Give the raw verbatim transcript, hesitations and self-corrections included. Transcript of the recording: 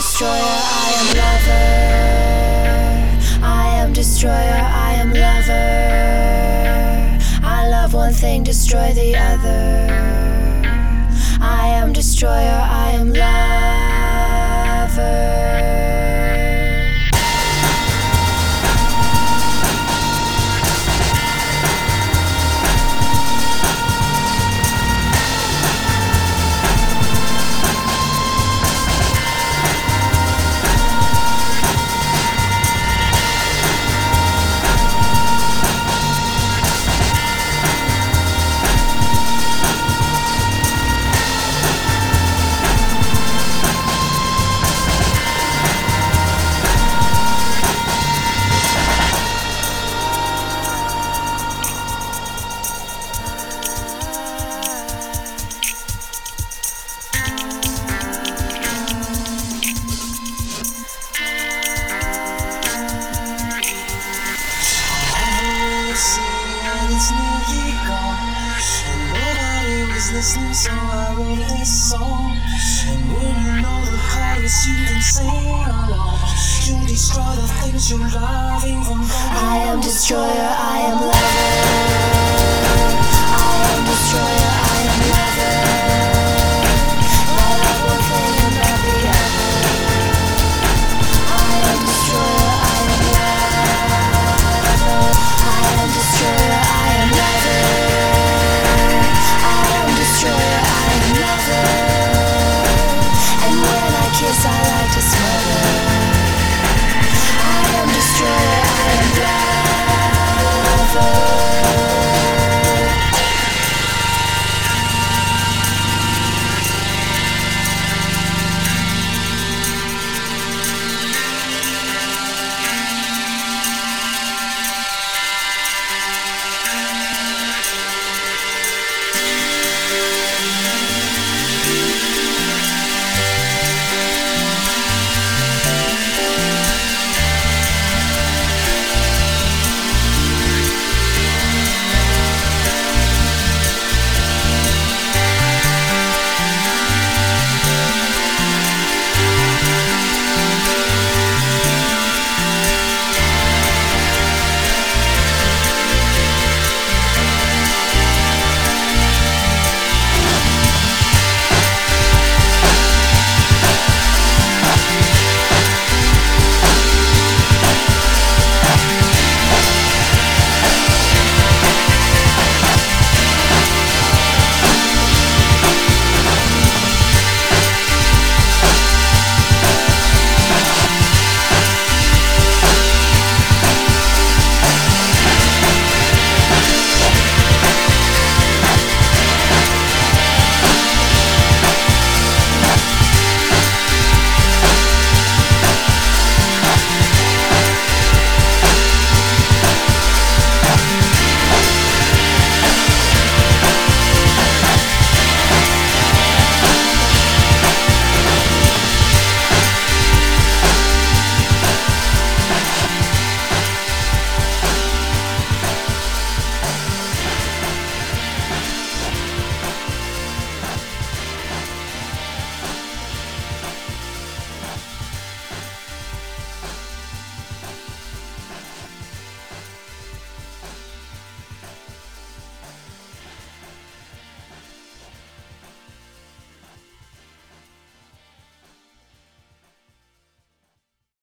destroyer, I am lover. I am destroyer, I am lover. I love one thing, destroy the other. I am destroyer, I am lover. Listening, so I wrote this song. And wouldn't know the hardest you can sing along. You destroy the things you love, even though I am destroyer, I am lover.